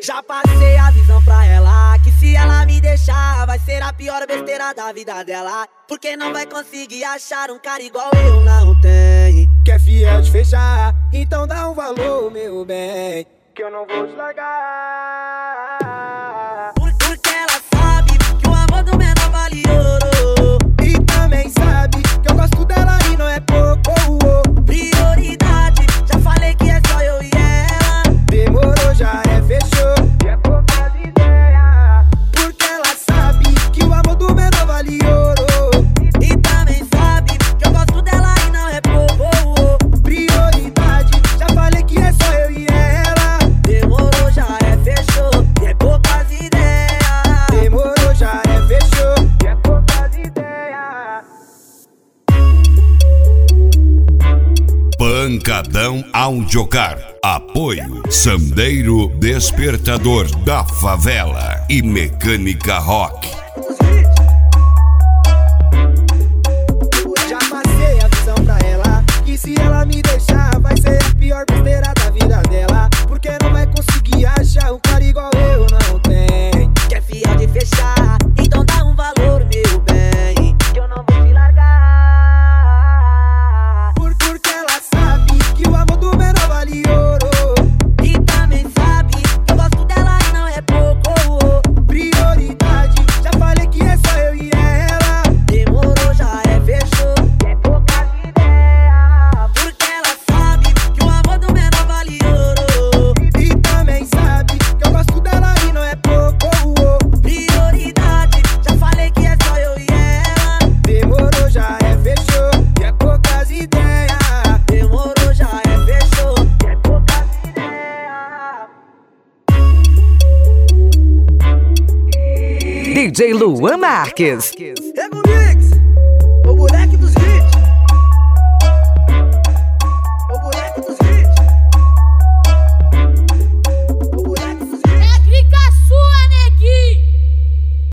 Já passei a visão pra ela, que se ela me deixar vai ser a pior besteira da vida dela. Porque não vai conseguir achar um cara igual eu não tem. Quer fiel de fechar, então dá um valor, meu bem, que eu não vou te largar. Porque ela sabe que o amor do menor vale ouro. E também sabe que eu gosto dela e não é pouco. Prioridade, já falei que é só eu e ela. Demorou, já é, fechou, e é poucas ideias. Porque ela sabe que o amor do menor vale ouro. E também sabe que eu gosto dela e não é pouco. Prioridade, já falei que é só eu e ela. Demorou, já é, fechou, e é poucas ideias. Demorou, já é, fechou, e é poucas ideias. Pancadão Audiocar. Apoio Sandeiro Despertador da Favela e Mecânica Rock. Já passei a visão pra ela, que se ela me deixar vai ser a pior besteira da vida dela. Porque não vai conseguir achar um cara igual eu não tem. Quer fiel de fechar, então dá um valor, meu bem, que eu não vou te largar. Porque ela sabe que o amor do menor vale ouro. E também sabe que eu gosto dela e não é pouco. Prioridade, já falei que é só eu e ela. Demorou, já é, fechou, e é poucas ideias. Porque ela sabe que o amor do menor vale ouro. E também sabe que eu gosto dela e não é pouco. Prioridade, já falei que é só eu e ela. Demorou, já é, fechou, e é poucas ideias. Demorou, já é, fechou, e é poucas ideias. DJ Luan Marques. Regular.